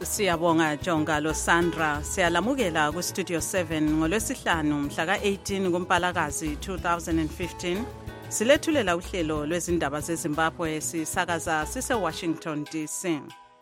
Siyabonga Jonga lo Sandra. Siyalamukela ku Studio 7 ngolwesihlanu mhla ka-18 kuMpalakazi 2015. Silethulela uhlelo lwezindaba zeZimbabwe sisakaza sise Washington DC.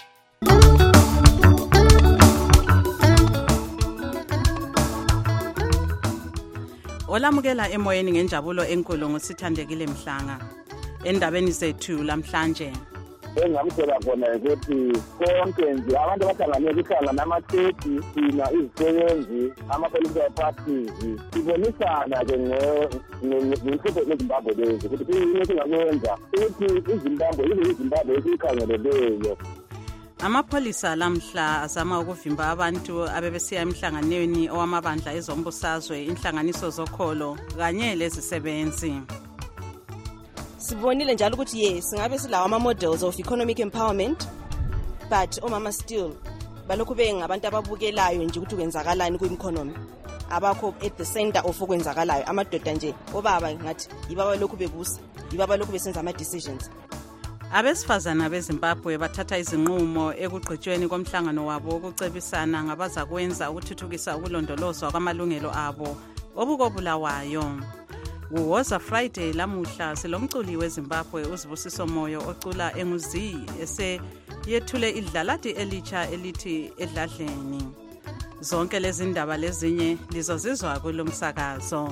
Olamukela emoyeni ngenjabulo enkulu ngosithandekile Mhlanga. Endabeni zethu lamhlanje engamtshela khona ukuthi konke nje abantu abahlangane kuhlanga nama-30 thina izisebenzi ama-political parties sibonisana-ke ngenhlupho lezimbabwe lezi ukuthi kuyini esingakwenza ukuthi izimbabwe esiyikhangeleleyo. Amapholisa lamhla azama ukuvimba abantu abebesiya emhlanganweni owamabandla ezombusazwe, inhlanganiso zokholo kanye lezisebenzi. Sibonile njalo ukuthi yes singabe silawa ama-models of economic empowerment, but omama still balokhu bengabantu ababukelayo nje ukuthi kwenzakalani kwi-economy, abakho at the center of okwenzakalayo. Amadoda nje obaba ngathi yibaba lokhu bebusa, yibaba lokhu besenza ama-decisions. Abesifazana beZimbabwe bathatha izinqumo ekugqitshweni komhlangano wabo wokucebisana ngabazakwenza ukuthuthukisa ukulondolozwa kwamalungelo abo obukobulawayo. Woza Friday lamuhla silomculi weZimbabwe uZibusiso Moyo ocula enguzi yethule idlalati elitsha elithi Edladleni. Zonke lezi ndaba lezinye lizozizwa kulomsakazo.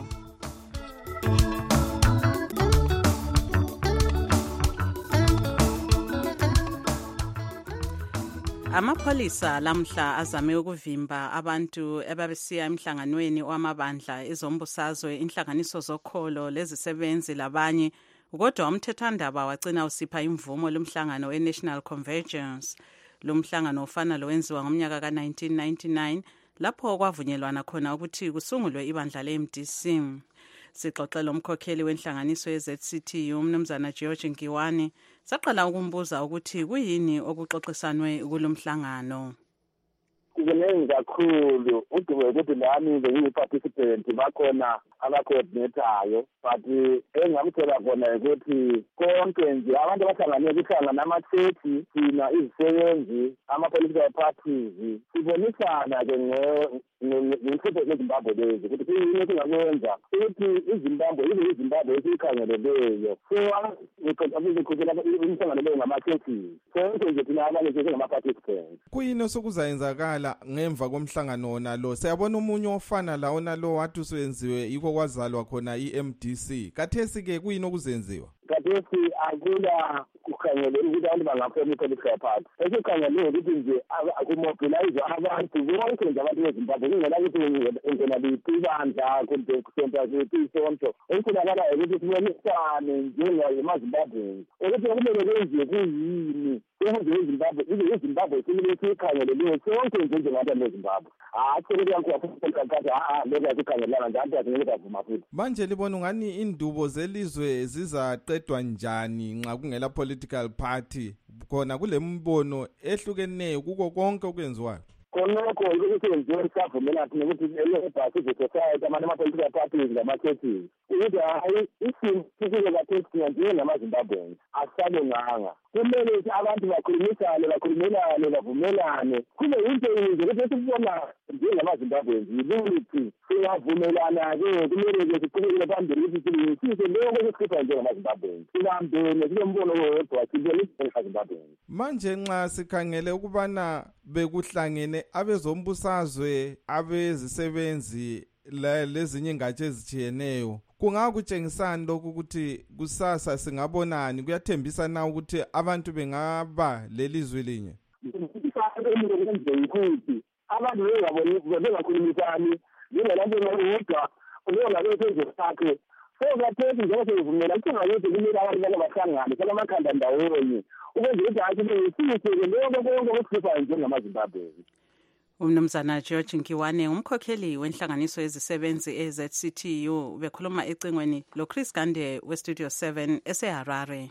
Amapholisa lamhla azame ukuvimba abantu ababesiya emhlanganweni wamabandla ezombusazwe, inhlanganiso zokholo lezisebenzi labanye, kodwa umthethwandaba wagcina usipha imvumo lomhlangano we-National Convergence. Lomhlangano ufana lowenziwa ngomnyaka ka-1999 lapho kwavunyelwana khona ukuthi kusungulwe ibandla le-MDC. Sixoxela umkhokheli wenhlanganiso ye-ZCTU umnumzana George Nkiwane saqala ukumbuza ukuthi kuyini okuxoxisanwe kulomhlangano. Kuningi kakhulu udube ukuthi nami ngiyi-participant bakhona abacoordinatayo, but engamtshela khona ukuthi konke nje abantu abahlangane kuhlanga nama-30 thina izisebenzi ama-political parties sibonisana-ke ngenhlupho lezimbabwe lezi ukuthi kuyini esingakwenza ukuthi izimbabwe esiyikhangeleleyo. So ngiqoqela imihlangano leyo ngama-30 sonke nje thina abanye sesingama-participants. Kuyini osokuzayenzakala ngemva komhlangano wona lo? Siyabona umunye ofana lawo nalo wathi usenziwe yiko kwazalwa khona i-MDC. Kathesi-ke kuyini okuzenziwa? Kathesi akula kukhangele ukuthi abantu bangafona i-political party. Esikhangele ukuthi nje akumobilize abantu bonke nje abantu beZimbabwe kungela ukuthi ungena liphi ibandla kumbe kusenta kuphi isonto. Okufunakalayo ukuthi sibonisane njengamaZimbabwe ukuthi kumele kwenziwe kuyini izimbabwe simile siyikhangeleleyo sonke nje njengabantu beZimbabwe. Hayi lokhu asikhangelelanga njalo asingeke savuma futhi. Manje libona ungani indubo zelizwe zizaqedwa njani nxa kungela political party khona kule mbono ehlukeneyo kuko konke okwenziwayo? Konoko ukuthi kwenziwe savumelana ukuthi le-Labour Civil Society ama-political parties ngama-30 ukuthi hayi isimo sifike kathesi njengamaZimbabweans asisalunganga. Kumele ukuthi abantu bakhulumelane bavumelane kube yinto yinje ukuthi sikubona njengamaZimbabweans yiluphi singavumelana-ke kumele-ke siqhubekele phambili ukuthi silungisise lokho esikhipha njengamaZimbabweans sibambene kule mbono wodwa sibone njengamaZimbabweans. Manje nxa sikhangele ukubana bekuhlangene abezombusazwe abezisebenzi lezinye ingatsha ezitshiyeneyo, kungakutshengisani lokhu ukuthi kusasa singabonani? Kuyathembisa na ukuthi abantu bengaba lelizwe linye? Abantu bengakhulumisani njengalabo bodwa ongabesenzo sakhe. So kathesi njengoba sivumela singayithi kumele abantu bake bahlangane salamakhanda ndawonye ukwenza ukuthi hayi siyiseke lokho konke okusifayo njengamaZimbabwe. Umnumzana George Nkiwane umkhokheli wenhlanganiso yezisebenzi e-ZCTU bekhuluma ecingweni lo Chris Gande we-Studio 7 eseHarare.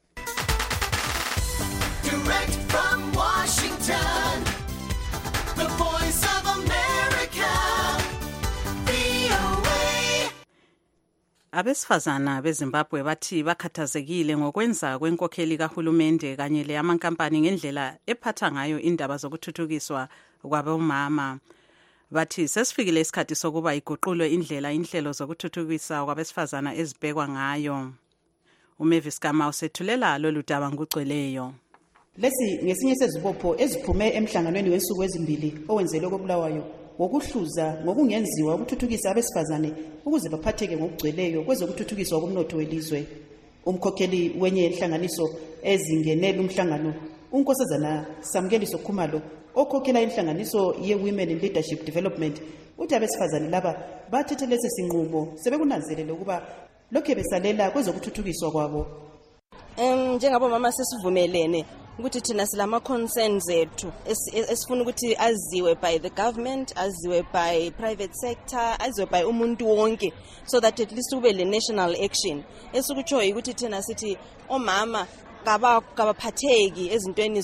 Direct from Washington, the Voice of America, VOA. Abesifazana beZimbabwe bathi bakhathazekile ngokwenza kwenkokheli kahulumende kanye leyamankampani ngendlela ephatha ngayo indaba zokuthuthukiswa kwabomama. Bathi sesifikile isikhathi sokuba iguqulwe indlela inhlelo zokuthuthukisa kwabesifazana ezibhekwa ngayo. uMavis Gama usethulela lolu daba ngugcweleyo. Lesi ngesinye sezibopho eziphume emhlanganweni wensuku ezimbili owenzelwe koBulawayo ngokuhluza ngokungenziwa ukuthuthukisa abesifazane ukuze baphatheke ngokugcweleyo kwezokuthuthukiswa komnotho welizwe. Umkhokheli wenye inhlanganiso ezingenela umhlangano, uNkosazana Samkeliso Khumalo, okhokhela inhlanganiso ye-Women in Leadership Development, uthi abesifazane laba bathethe lesi sinqumo sebekunanzelele ukuba lokho besalela kwezokuthuthukiswa kwabo. Njengabo mama sesivumelene ukuthi thina silama concerns ethu esifuna ukuthi aziwe by the government, aziwe by private sector, aziwe by umuntu wonke, so that at least kube le national action esikutsho ukuthi thina sithi omama kabaphatheki ezintweni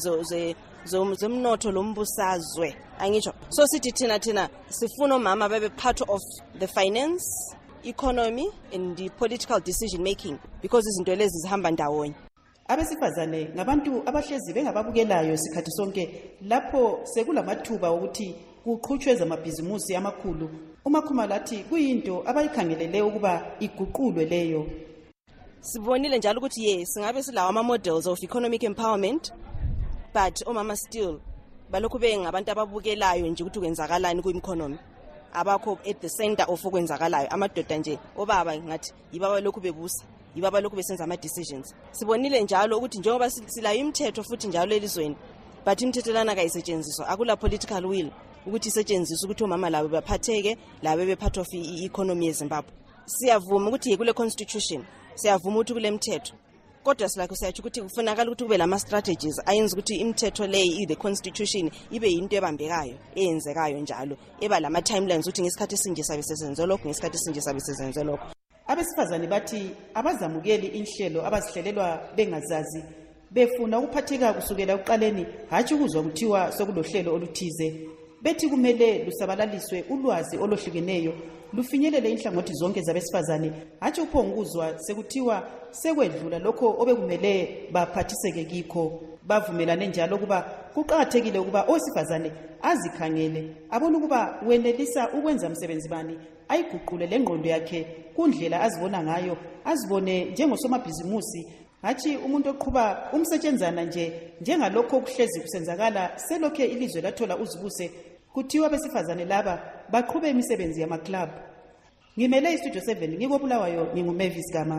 zomnotho lombusazwe angitsho. So sithi thina sifuna omama babe part of the finance, economy and the political decision making, because izinto lezi zihamba ndawonye. Abesifazane ngabantu abahlezi bengababukelayo sikhathi sonke lapho sekulamathuba ukuthi kuqhutshwe amabhizimusi amakhulu. uMakhumalo athi kuyinto abayikhangelele ukuba iguqulwe leyo. Sibonile njalo ukuthi yes singabe silawa ama models of economic empowerment, but omama still balokhu bengabantu ababukelayo nje ukuthi kwenzakalani ku-economy, abakho at the center of okwenzakalayo. Amadoda nje obaba ngathi yibaba lokhu bebusa, yibaba lokhu besenza ama-decisions. Sibonile njalo ukuthi njengoba silayo imithetho futhi njalo elizweni, but imithetho lana kayisetshenziswa, akula political will ukuthi isetshenziswe ukuthi omama labo baphatheke, labo be-part of i-economy yeZimbabwe. Siyavuma ukuthi kule constitution, siyavuma ukuthi kule mithetho, kodwa silakho siyatsho ukuthi kufunakala ukuthi kube lama-strategies ayenza ukuthi imithetho leyi, the constitution, ibe yinto ebambekayo, eyenzekayo njalo, eba lama-timelines ukuthi ngesikhathi esinje sabe sesenze lokho, ngesikhathi esinje sabe sesenze lokho. Abesifazane bathi abazamukeli inhlelo abazihlelelwa bengazazi, befuna ukuphatheka kusukela ekuqaleni, hatshi ukuzwa kuthiwa sokulohlelo oluthize. Bethi kumele lusabalaliswe ulwazi olohlukeneyo, lufinyelele inhlangothi zonke zabesifazane, hatshi uphonguzwa sekuthiwa sekwedlula lokho obekumele baphathiseke kikho. Bavumelane njalo kuba kuqakathekile ukuba owesifazane azikhangele, abone ukuba wenelisa ukwenza umsebenzi bani, ayiguqule lengqondo yakhe kundlela azibona ngayo, azibone njengosomabhizimusi, hatshi umuntu oqhuba umsetshenzana njengalokho okuhlezi kusenzakala selokhe ilizwe lathola uzibuse kuthiwa abesifazane laba baqhube imisebenzi yama-club. Ngimele iStudio 7 ngikoBulawayo, nginguMavis Gama.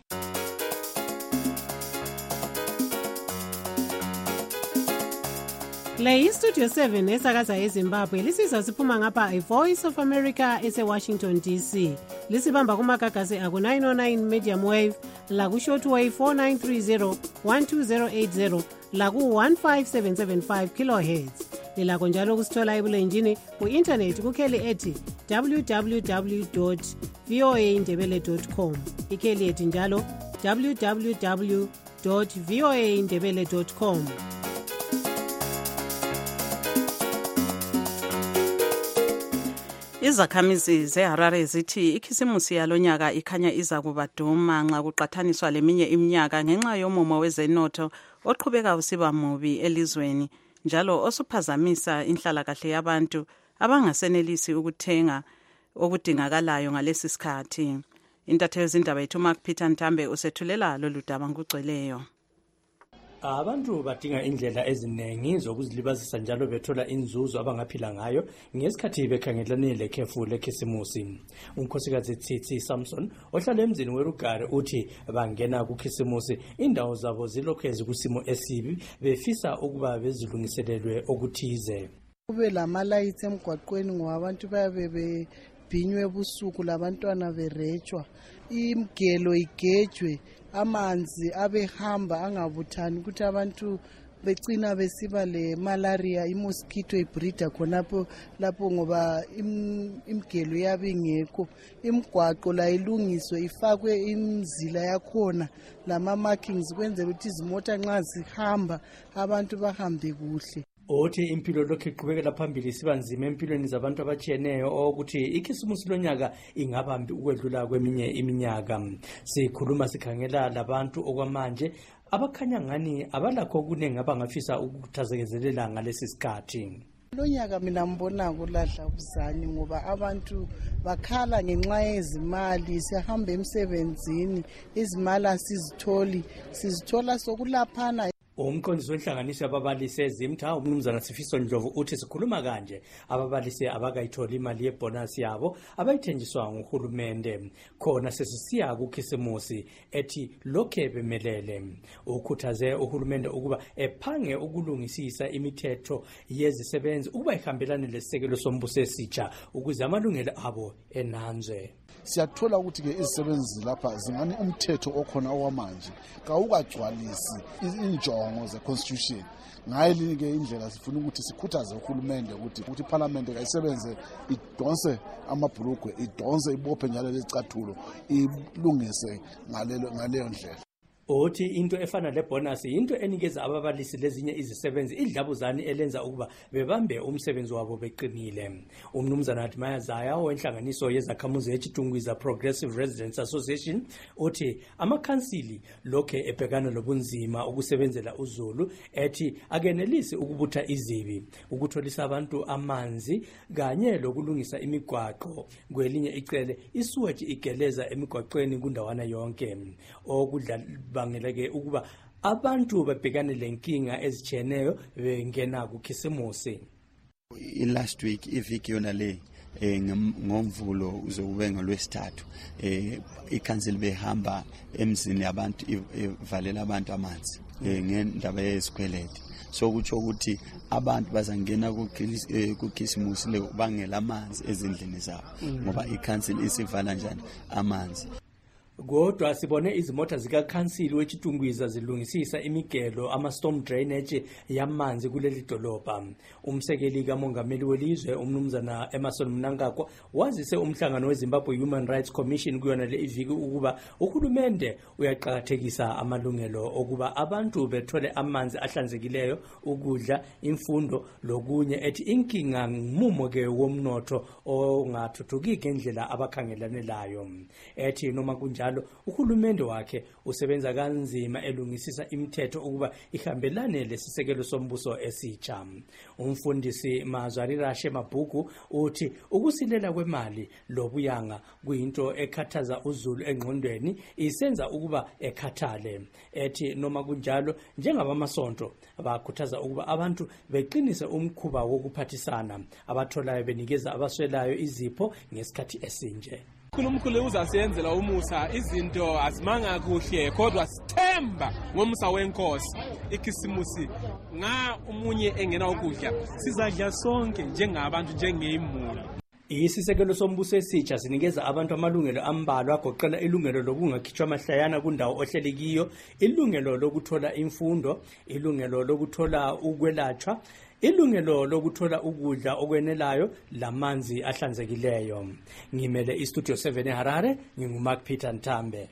Le iStudio 7 esakaza eZimbabwe lisizwa siphuma ngapha iVoice of America eseWashington DC. Lisibamba kumagagasi aku-909 medium wave, laku-shortwave 4930 12080, laku-15775 kilohertz. Lilakho njalo kusithola ebulenjini ku-internet kukheli ethi www.voaindebele.com, ikheli ethi njalo www.voaindebele.com. Izakhamizi zeHarare zithi ikhisimusi yalonyaka ikhanya iza kubaduma nxa kuqathaniswa leminye iminyaka ngenxa yomumo wezenotho oqhubeka usiba mubi elizweni, njalo osuphazamisa inhlalakahle yabantu abangasenelisi ukuthenga okudingakalayo ngalesi sikhathi. Intatheli zindaba yethu Mark Peter Ntambe usethulela lolu daba ngugcweleyo. Abantu badinga indlela eziningi zokuzilibazisa njalo bethola inzuzo abangaphila ngayo ngesikhathi bekhangelane lekhefu lekhisimusi. Unkosikazi Tsitsi Samson ohlala emzini weRugare uthi bangena kukhisimusi indawo zabo zilokhu ezikusimo esibi, befisa ukuba bezilungiselelwe okuthize. Kube lamalayithi emgwaqweni ngoba abantu bayabe bebhinywe ebusuku, labantwana berejwa, imgelo igejwe, amanzi abehamba angabuthani ukuthi abantu becina besiba le malaria, imosquito ibreeda khonapho lapho ngoba imgelo yabe ingekho. Imgwaqo la ilungiswe, ifakwe imzila yakhona lama markings kwenzela ukuthi izimota nxa zihamba abantu bahambe kuhle. Othi impilo lokhu iqhubekela phambili siba nzima empilweni zabantu abatshiyeneyo ukuthi ikhisimusi lonyaka ingabambi ukwedlula kweminye iminyaka. Sikhuluma sikhangela labantu okwamanje abakhanya ngani abalakho okuningi abangafisa ukuthazekezelela ngalesi sikhathi. Lo nyaka mina mbona kulahla ubuzani ngoba abantu bakhala ngenxa yezimali, sihamba emsebenzini izimali sizithola sokulaphana. Umqondisi wenhlanganiso yababalisi eZimtha umnumzana Sifiso Ndlovu uthi sikhuluma kanje ababalisi abakayitholi imali yebonus yabo abayithenjiswa nguhulumende khona sesisiya kukhisimusi ethi lokhe bemelele. Ukhuthaze uhulumende ukuba ephange ukulungisisa imithetho yezisebenzi ukuba ihambelane lesisekelo sombuso esitsha ukuze amalungelo abo enanzwe. Siyathola ukuthi ke izisebenzi lapha zingani umthetho okhona owamanje kawukagcwalisi injongo ze-constitution. Ngayo ke indlela sifuna ukuthi sikhuthaze uhulumende ukuthi iparliament kayisebenze idonse amabhulugwe, idonse ibophe njalo lezicathulo, ilungise ngaleyo ndlela. Othi into efana lebonus into enikeza ababalisi lezinye izisebenzi idlabuzane elenza ukuba bebambe umsebenzi wabo beqinile. Umnumzana Admaya Zaya wenhlanganiso yezakhamuzi eChitungwiza Progressive Residents Association uthi amakhansili lokhe ebhekana lobunzima ukusebenzela uZulu ethi akenelisi ukubutha izibi, ukutholisa abantu amanzi kanye lokulungisa imigwaqo. Kwelinye icele isewage igeleza emigwaqweni kundawana yonke bangeleke ukuba abantu babhekane lenkinga ezicheneyo bengena kukhisimusi. Last week iviki yona le ngomvulo uzokube ngolwesithathu ikhansili behamba emzini yabantu ivalela abantu amanzi ngendaba yezikweleti. So kutsho ukuthi abantu bazangena kukhisimusi le bangela amanzi ezindlini zabo ngoba ikhansili isivala njani amanzi. Kodwa sibone izimota zikakhansili weChitungwiza zilungisisa imigelo ama-storm drainage yamanzi kuleli dolobha. Umsekeli kamongameli welizwe umnumzana Emerson Mnangagwa wazise umhlangano weZimbabwe Human Rights Commission kuyona le iviki ukuba uhulumende uyaqhakathekisa amalungelo okuba abantu bethole amanzi ahlanzekileyo, ukudla, imfundo lokunye ethi inkinga ngumumo ke womnotho ongathuthuki ngendlela abakhangelane layo. Ethi noma kunjalo uhulumende wakhe usebenza kanzima elungisisa imithetho ukuba ihambelane lesisekelo sombuso esitsha. Umfundisi Mazwari Rashe Mabhuku uthi ukusilela kwemali lobuyanga kuyinto ekhathaza uZulu engqondweni isenza ukuba ekhathale. Ethi noma kunjalo njengabamasonto abakhuthaza ukuba abantu beqinise umkhuba wokuphathisana abatholayo benikeza abaswelayo izipho ngesikhathi esinje. uNkulunkulu uzasenzela umusa, izinto azimanga kuhle kodwa sithemba ngomsa wenkosi. Ikhisimusi nga umunye engena ukudla sizadla sonke njengabantu njengezimuli. Isisekelo sombuso esitsha sinikeza abantu amalungelo ambalwa agoqela ilungelo lokungakhitshwa amahlayana kundawo ohlelekiyo, ilungelo lokuthola imfundo, ilungelo lokuthola ukwelatshwa, ilungelo lokuthola ukudla okwenelayo lamanzi ahlanzekileyo. Ngimele iStudio 7 eHarare, nginguMark Peter Ntambe.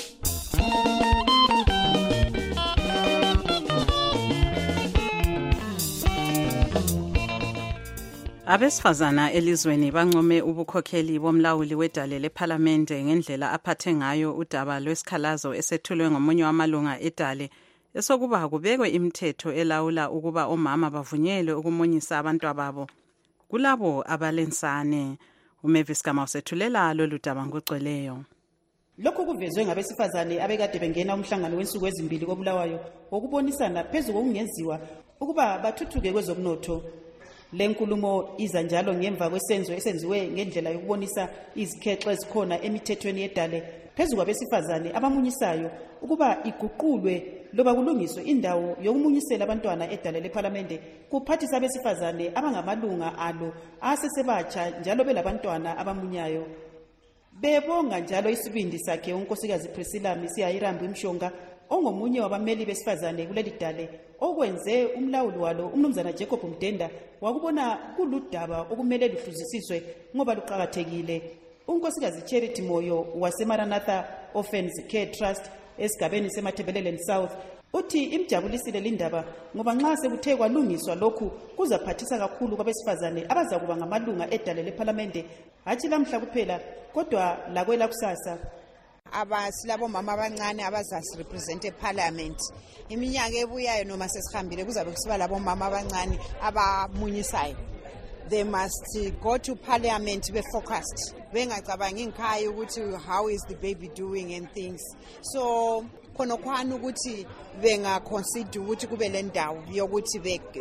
Abesifazana elizweni bancome ubukhokheli bomlawuli wedale leParlamente ngendlela aphathe ngayo udaba lwesikhalazo esethulwe ngomunye wamalunga edale esokuba kubekwe imithetho elawula ukuba omama bavunyelwe ukumunyisa abantwababo kulabo abalensane. uMavis Gama usethulela lolu daba ngogcweleyo. Lokhu kuvezwe ngabesifazane abekade bengena umhlangano wensuku ezimbili koBulawayo wokubonisana phezu kokungenziwa ukuba bathuthuke kwezomnotho. Le nkulumo iza njalo ngemva kwesenzo esenziwe ngendlela yokubonisa izikhexe ezikhona emithethweni yedale phezu kwabesifazane abamunyisayo ukuba iguqulwe loba kulungiswe indawo yokumunyisela abantwana edale leParlamente kuphathisa abesifazane abangamalunga alo asesebatsha njalo belabantwana abamunyayo. Bebonga njalo isibindi sakhe unkosikazi Priscilla Misiya-Irambu Mshonga ongomunye wabameli besifazane kuleli dale okwenze umlawuli walo umnumzana Jacob Mdenda wakubona kuludaba okumele luhluzisiswe ngoba luqhakathekile. Unkosikazi Charity Moyo waseMaranatha Orphans Care Trust esigabeni seMathebelelen South uthi imjabulisile lindaba ngoba nxa sekuthe kwalungiswa lokhu kuzaphathisa kakhulu kwabesifazane abazakuba ngamalunga edale lephalamende hatshi lamhla kuphela kodwa lakwela kusasa. Silabo mama abancane abazasirepresente eparliament iminyaka ebuyayo noma sesihambile kuzabe kusiba labo mama abancane abamunyisayo. They must go to parliament be-focused bengacabangi ngikhaya ukuthi how is the baby doing and things. So khonokhwana ukuthi bengaconsider ukuthi kube le ndawo yokuthi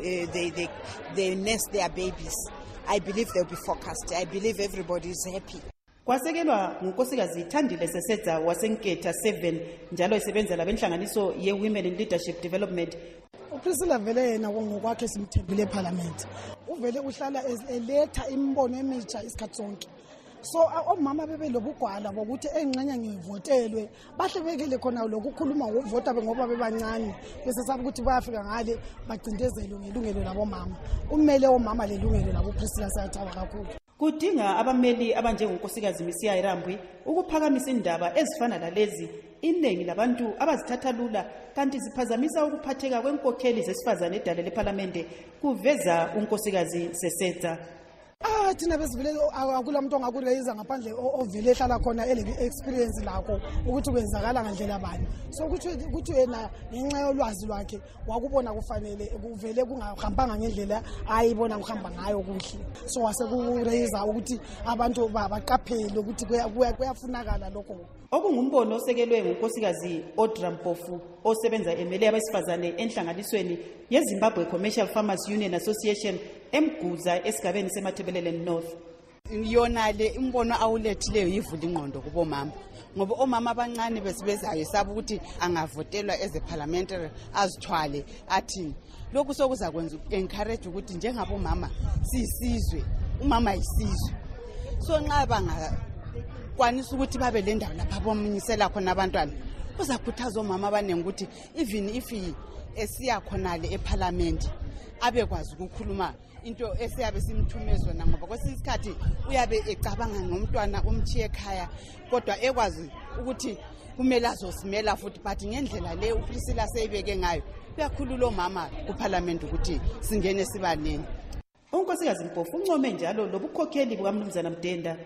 they nest their babies. I believe they'll be focused. I believe everybody is happy. Kwasekelwa ngunkosikazi Thandile Sesetsa wasenketha 7 njalo isebenza labenhlanganiso ye-Women in Leadership Development. uPriscilla vele yena ngokwakhe simthembile eParliament uvele uhlala eletha imbono emitsha isikhathi sonke. So omama bebelobugwala bokuthi engxenye ngivotelwe bahle bekele khona lokukhuluma ngokuvota ngoba bebancane bese sabe ukuthi bayafika ngale bagcindezelwe ngelungelo labo mama. Umele omama lelungelo labo Priscilla sayathawa kakhulu. Kudinga abameli abanjengonkosikazi Misiya Irambwi ukuphakamisa indaba ezifana lalezi iningi labantu abazithatha lula kanti ziphazamisa ukuphatheka kwenkokheli zesifazane edale lephalamende kuveza unkosikazi Sesetsa. Thina besivile akula muntu ongakureyisa ngaphandle ovele ehlala khona ele experience lakho ukuthi kwenzakala ngandlela bani. So ukuthi yena ngenxa yolwazi lwakhe wakubona kufanele kuvele kungahambanga ngendlela ayibona kuhamba ngayo kuhle. So wasekureyisa ukuthi abantu baqaphele ukuthi kuyafunakala lokho. Okungumbono osekelwe ngunkosikazi Audra Mpofu osebenza emele abesifazane enhlanganisweni yeZimbabwe Commercial Farmers Union Association emguza esigabeni seMathebelele North. Yona le imbono awulethileyo yivula ingqondo kubo mama ngoba omama abancane besibezayo sabe ukuthi angavotelwa eze parliamentary azithwale athi lokhu sokuza kwenza encourage ukuthi njengabo mama sisizwe umama isizwe. So nxa banga kwanisa ukuthi babe le ndawo lapha bomunyisela khona abantwana uzakhuthaza omama abanenge ukuthi even if esiya khonale eParliament abekwazi ukukhuluma into esiyabe simthumezwe na ngoba kwesisikhathi uyabe ecabanga ngomntwana umthiye ekhaya kodwa ekwazi ukuthi kumele azosimela futhi but ngendlela le uPriscilla seyibeke ngayo uyakhulula omama kuParliament ukuthi singene sibanene. Unkosikazi Mpofu uncome njalo lobukhokheli bukaMnumzana Mdenda.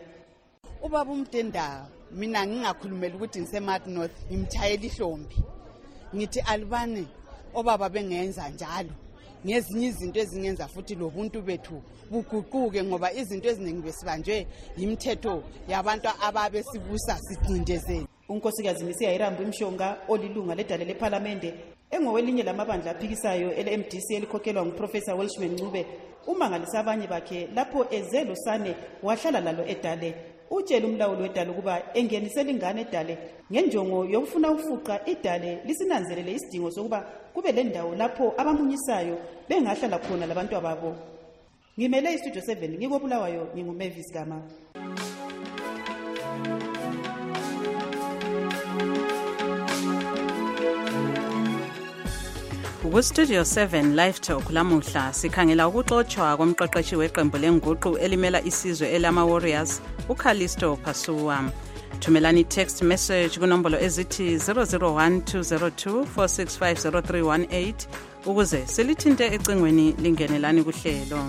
Ubaba uMdenda mina ngingakhulumela ukuthi ngiseMart North ngimthayela ihlombi ngithi alibane obaba bengenza njalo ngezinye izinto ezingenza futhi lobuntu bethu buguquke ngoba izinto eziningi besibanjwe imithetho yabantu ababe sibusa sicindezeni. Unkosikazi Misiya Irambwi Mshonga olilunga ledale leParliament engowelinye lamabandla aphikisayo ele-MDC elikhokhelwa nguProfessor Welshman Ncube umangalisa abanye bakhe lapho ezelo sane wahlala lalo edale. Utshela umlawuli wedale ukuba engenisela ingane edale ngenjongo yokufuna ufuqa idale lisinanzelele isidingo sokuba kube le ndawo lapho abamunyisayo bengahlala khona labantu ababo. Ngimele iStudio 7 ngikobulawayo nginguMavis Gama. Studio 7 Live Talk lamuhla sikhangela ukuxoxwa komqeqeshi weqembu lenguqu elimela isizwe elama Warriors uKhalisto Phasuwa. Thumelani text message kunombolo ezithi 001202465038 ukuze silithinte ecingweni lingenelani kuhlelo.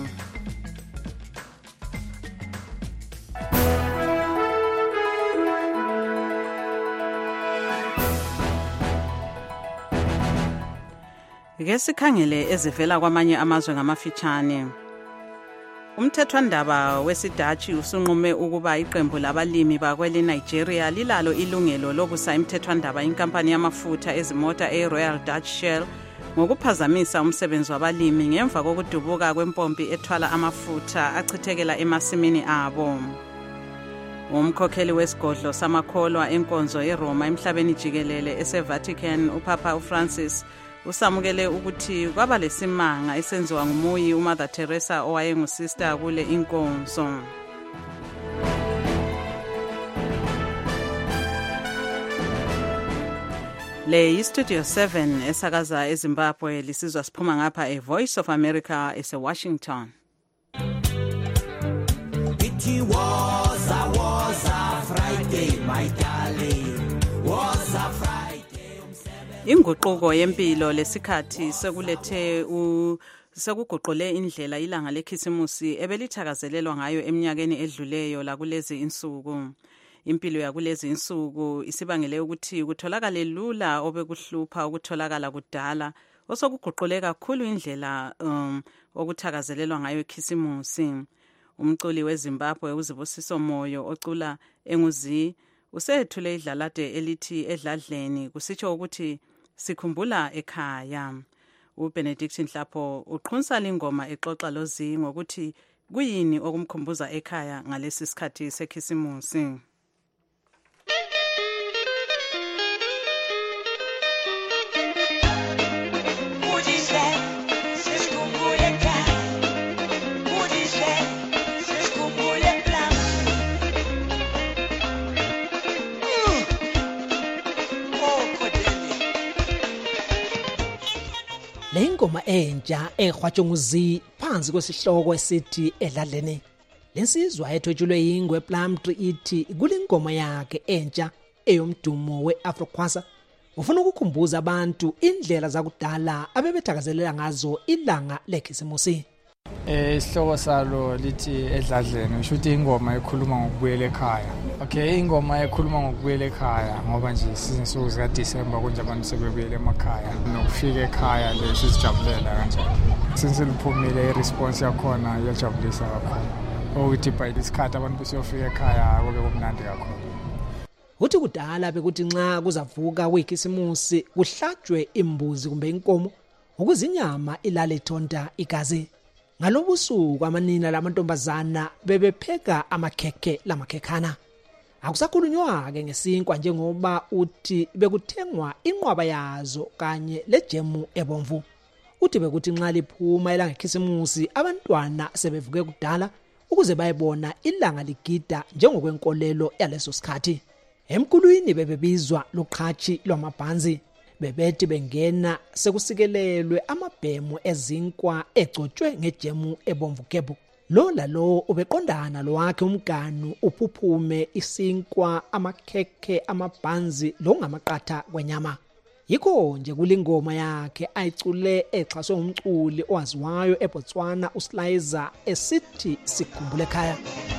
Ke sikhangele ezivela kwamanye amazwe ngamafitshane. Umthethwandaba wesiDutch usunqume ukuba iqembu labalimi bakweli Nigeria lilalo ilungelo lokusa imthethwandaba inkampani yamafutha ezimota eRoyal Dutch Shell ngokuphazamisa umsebenzi wabalimi ngemva kokudubuka kwempompi ethwala amafutha achithekela emasimini abo. Umkhokheli wesigodlo samakholwa enkonzo eRoma emhlabeni jikelele eseVatican uPapa uFrancis usamukele ukuthi kwaba lesimanga esenziwa ngumuyi uMother Teresa owayengusista kule inkonzo. Le iStudio 7 esakaza eZimbabwe lisizwa siphuma ngapha eVoice of America eseWashington. It was a Friday, my darling. Was a Friday. Inguquko yempilo lesikhathi sekulethe sekuguqule indlela ilanga lekhisimusi ebelithakazelelwa ngayo eminyakeni edluleyo la kulezi insuku. Impilo yakulezi insuku isibangele ukuthi kutholakale lula obekuhlupha ukutholakala kudala, osokuguqule kakhulu indlela okuthakazelelwa ngayo ikhisimusi. Umculi weZimbabwe uZibusiso Moyo ocula enguzi usethule idlalade elithi edladleni kusitsho ukuthi sikhumbula ekhaya. uBenedict Nhlapho uqhunsa lingoma exoxa lozi ngokuthi kuyini okumkhumbuza ekhaya ngalesi sikhathi sekhisimusi. Le ngoma entsha ehwatshwa nguzi phansi kwesihloko esithi edladleni. Lensizwa ethotshulwe yingwe Plumtree ithi kulengoma yakhe entsha eyomdumo weAfrokwasa ufuna ukukhumbuza abantu indlela zakudala abebethakazelela ngazo ilanga lekhisimusi. Isihloko salo lithi edladleni usho ukuthi ingoma ekhuluma ngokubuyela ekhaya. Okay, ingoma ekhuluma ngokubuyela ekhaya ngoba nje izinsuku zika December konje abantu sebebuyela emakhaya nokufika ekhaya leso sijabulela kanjalo. Since liphumile iresponse yakhona iyajabulisa kakhulu. Ukuthi by isikhathi abantu besiyofika ekhaya kube kumnandi kakhulu. Uthi kudala bekuthi nxa kuzavuka wekhisimusi kuhlatshwe imbuzi kumbe inkomo ukuze inyama ilale ithonta igazi. Ngalobusuku amanina lamantombazana bebepheka amakhekhe lamakhekhana. Akusakhulunywa ke ngesinkwa njengoba uthi bekuthengwa inqwaba yazo kanye lejemu ebomvu. Uthi bekuthi nxa liphuma ilanga lekhisimusi abantwana sebevuke kudala ukuze bayibona ilanga ligida njengokwenkolelo yaleso sikhathi. Emkulwini bebebizwa luqhachi lwamabhanzi. Bebethi bengena sekusikelelwe amabhemu ezinkwa egcotshwe ngejemu ebomvu gebhu. Lo lalo ubeqondana lo wakhe umganu uphuphume isinkwa amakhekhe amabhanzi lo ngamaqatha kwenyama. Yikho nje kulingoma yakhe ayicule exhaswe umculi owaziwayo eBotswana uSliza esithi sikhumbule ekhaya.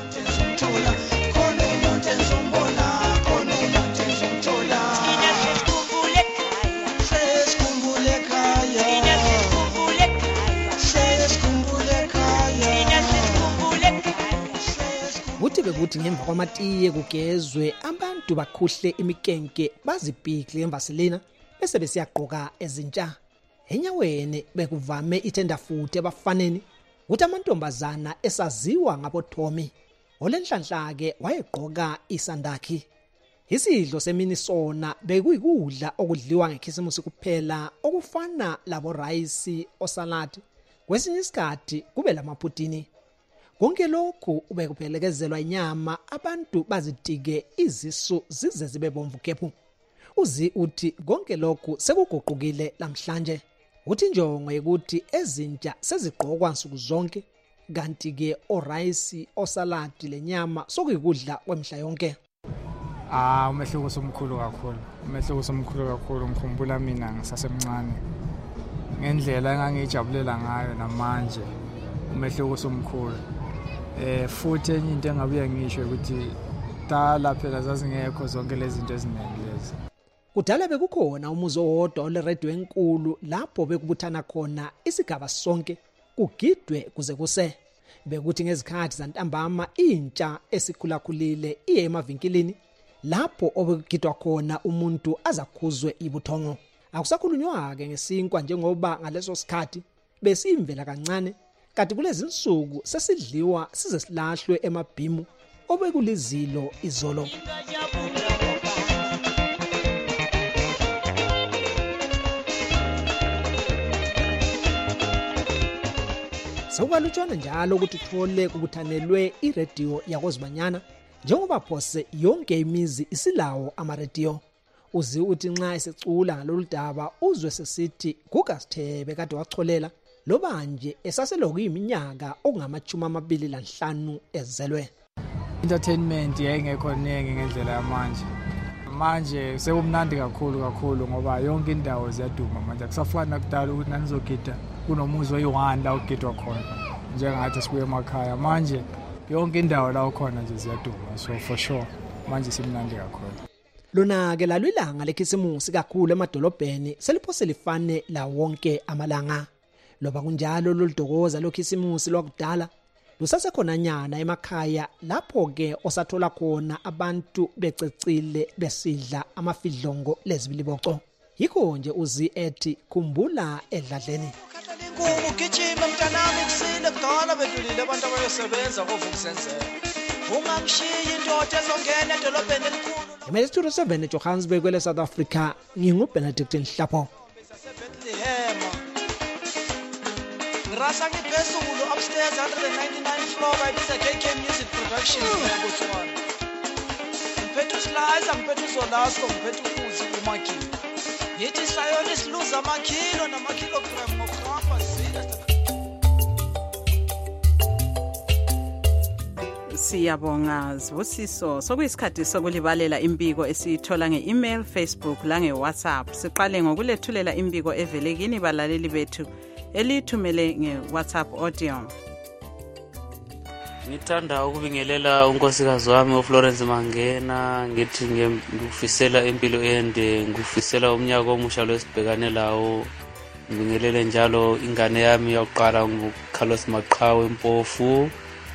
Uthi bekuthi ngemva kwamatiye kugezwe abantu bakhuhle imikenke bazibhikle ngemvaselina bese besiyagqoka ezintsha. Enyaweni bekuvame ithenda futhi abafaneni uthi amantombazana esaziwa ngabothomi. Olenhlanhla ke wayegqoka isandakhi. Isidlo semini sona bekuyikudla okudliwa ngekhisimusi kuphela okufana labo rice osalad. Kwesinye isikhathi kube lamaphutini. Konke lokhu ubekuphelekezelwa inyama abantu bazitike izisu zize zibe bomvu gebhu. Uzi uthi konke lokhu sekuguqukile namhlanje. Uthi njongo ukuthi ezintsha sezigqokwa nsuku zonke kanti ke orice osalad lenyama sokuyikudla kwemhla yonke. Umehluko somkhulu kakhulu. Umehluko somkhulu kakhulu ngikhumbula mina ngisasemncane. Ngendlela engangijabulela ngayo namanje umehluko somkhulu. Futhi enye into engabuya ngisho ukuthi dala phela zazingekho zonke lezi zinto eziningi lezi. Kudala bekukhona umuzi owodwa oleradio enkulu lapho bekubuthana khona isigaba sonke kugidwe kuze kuse. Bekuthi ngezikhathi zantambama intsha esikhulakhulile iye emavinkilini lapho obekugidwa khona umuntu azakhuzwe ibuthongo. Akusakhulunywa ke ngesinkwa njengoba ngaleso sikhathi besimvela kancane. Kanti kulezi insuku sesidliwa size silahlwe emabhimu obekulizilo izolo. Sekubalutshwana njalo ukuthi uthole kubuthanelwe iradio yakozibanyana njengoba phose yonke imizi isilawo amaradio. Uzi uthi nxa esecula ngalolu daba uzwe sesithi kukaSithebe kade wacholela lo manje esaseloku iminyaka okungama25 ezelwe. Entertainment yayingekho ningi ngendlela yamanje. manje sekumnandi kakhulu ngoba yonke indawo ziyaduma manje akusafani nakudala ukuthi nanizogida kunomuzi oyi-1 la ugidwa khona njengathi sibuye emakhaya manje yonke indawo la ukhona nje ziyaduma so for sure manje simnandi kakhulu. Lona-ke lalo ilanga lekhisimusi kakhulu emadolobheni seliphose lifane la wonke amalanga. Loba kunjalo loludokoza lokhisimusi lwakudala lusasekhona nyana emakhaya lapho-ke osathola khona abantu bececile besidla amafidlongo lezibiliboco. Yikho nje uzi ethi khumbula edladleni. Ugijima mntanami kusile kudala bedlulile abantu abayosebenza kovukusenzela. Ungamshiyi indoda ezongena edolobheni elikhulu. Estudio 7 eJohannesburg kwele South Africa nginguBenedict Nhlapo. Rasa ngiphezulu upstairs 199 floor by this KK Music Productions eBotswana. Ngiphethe uSliza, ngiphethe uZolasco, ngiphethe uFuzi uMakilo. Yithi sayona isiluza amakilo namakilogram ngokuhamba zila. Siyabonga Sibusiso sokuyisikhathi sokulibalela impiko esithola nge-email, Facebook la nge-WhatsApp. Siqale ngokulethulela impiko evele kini balaleli bethu elithumele nge-WhatsApp audio. Ngithanda ukubingelela unkosikazi wami uFlorence Mangena ngithi ngikufisela impilo ende, ngikufisela umnyaka omusha lesibhekane lawo. Ngibingelele njalo ingane yami yokuqala nguCarlos Maqhawe Mpofu,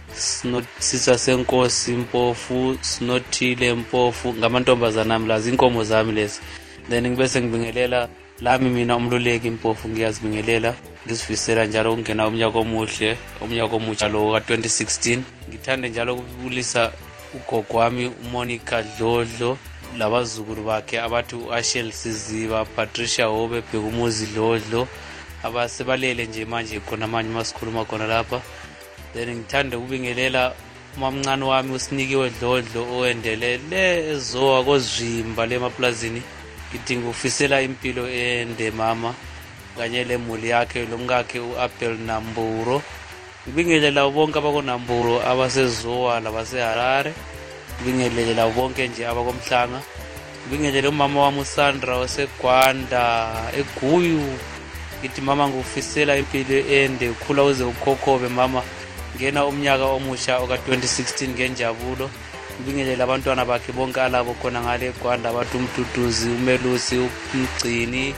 Sisa Senkosi Mpofu, Sinothile Mpofu, ngamantombazana ami lazi inkomo zami lezi. Then ngibese ngibingelela lami mina umluleki Mpofu ngiyazibingelela ngisifisela njalo ukungena umnyaka omuhle, umnyaka omutsha lo ka2016. Ngithanda njalo ukubulisa ugogo wami uMonica Dlodlo, labazukulu bakhe abathi uAshel Siziba, Patricia Hobe, Bhekumuzi Dlodlo abasebalele nje manje khona manje masikhuluma khona lapha. Then ngithanda ukubingelela umamncane wami uSinikiwe Dlodlo owendelele ezowa kozimba lemaplazini. Ngidinga ukufisela impilo ende mama kanye lemuli yakhe lomkakhe uAbel Namburo. Ngibingelela bonke abakoNamburo abasezowa labaseHarare. Ngibingelela bonke nje abakomhlanga. Ngibingelela umama wami uSandra oseGwanda eGuyu. Ngithi mama ngufisela impilo ende ukhula uze ukhokhobe mama ngena umnyaka omusha oka2016 ngenjabulo. Ngibingelela abantwana bakhe bonke alabo khona ngale eGwanda abathi uMduduzi, uMelusi, uMgcini,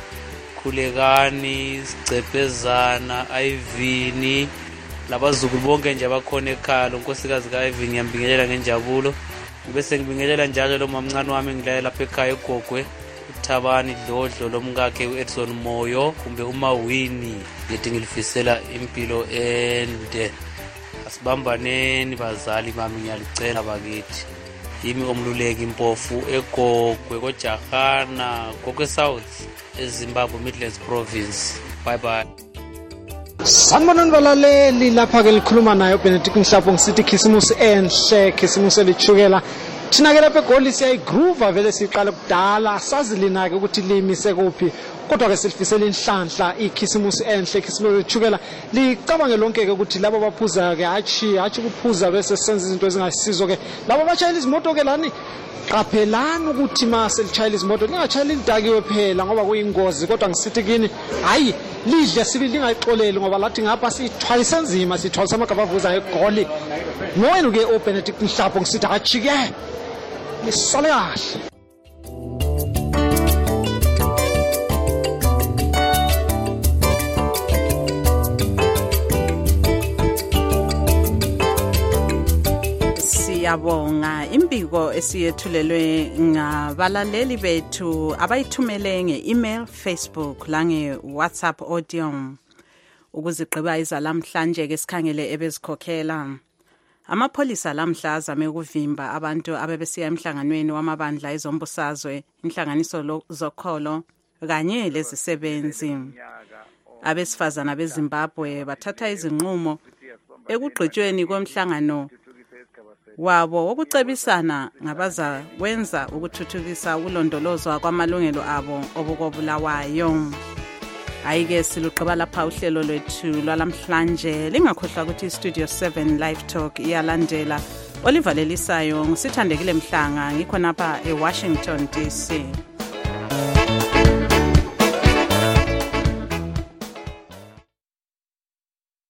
Khulekani, Sicepezana, Ivini, labazukulu bonke nje abakhona ekhaya. Unkosikazi kaIvini ngiyambingelela ngenjabulo. Bese ngibingelela njalo lo mamncane wami ngilaye lapha ekhaya eGogwe uThabani Dlodlo lomkakhe uEdson Moyo kumbe uMawini. Ngithi ngilifisela impilo ende. Asibambaneni bazali mami ngiyalicela bakithi. Yimi omluleki Mpofu eGogwe koJahana Gogwe South eZimbabwe Midlands Province. Bye bye. Sanibonani balaleli lapha-ke likhuluma nayo Benedict Nhlapo ngisithi khisimusi enhle, khisimusi elithukela. Thina-ke lapha eGoli siyayigroova vele siqale kudala sazi lina-ke ukuthi limise kuphi. Kodwa-ke silifisela inhlanhla ikhisimusi enhle, ikhisimusi elithukela. Licabange lonke-ke ukuthi labo abaphuzayo-ke hatshi kuphuza bese senza izinto ezingasizo-ke. Labo abashayela izimoto-ke lani qaphelani ukuthi mase lichayela izimoto lingatshayela lidakiwe phela ngoba kuyingozi. Kodwa ngisithi kini hayi lidle sibili lingayixoleli ngoba lathi ngapha sithwalisa enzima, sithwalisa amagabavuza eGoli. Ngoyenu-ke uBenedict Nhlapo ngisithi hatshi-ke lisale kahle. Siyabonga impiko esiyethulelwe ngabalaleli bethu abayithumele nge-email, Facebook la nge-WhatsApp audio. Ukuzigqiba izalamhlanje ke sikhangele ebezikhokhela. Amapholisa lamhla azame ukuvimba abantu abebesiya emhlanganweni wamabandla ezombusazwe, inhlanganiso zokholo kanye lezisebenzi. Abesifazana beZimbabwe bathatha izinqumo ekugqitshweni komhlangano wabo wokucebisana ngabaza wenza ukuthuthukisa ukulondolozwa kwamalungelo abo obukobulawayo. Ayike silugqiba lapha uhlelo lwethu lwalamhlanje. Lingakhohlwa ukuthi iStudio 7 Live Talk iyalandela olivalelisayo ngusithandekile Mhlanga ngikhonapha eWashington DC.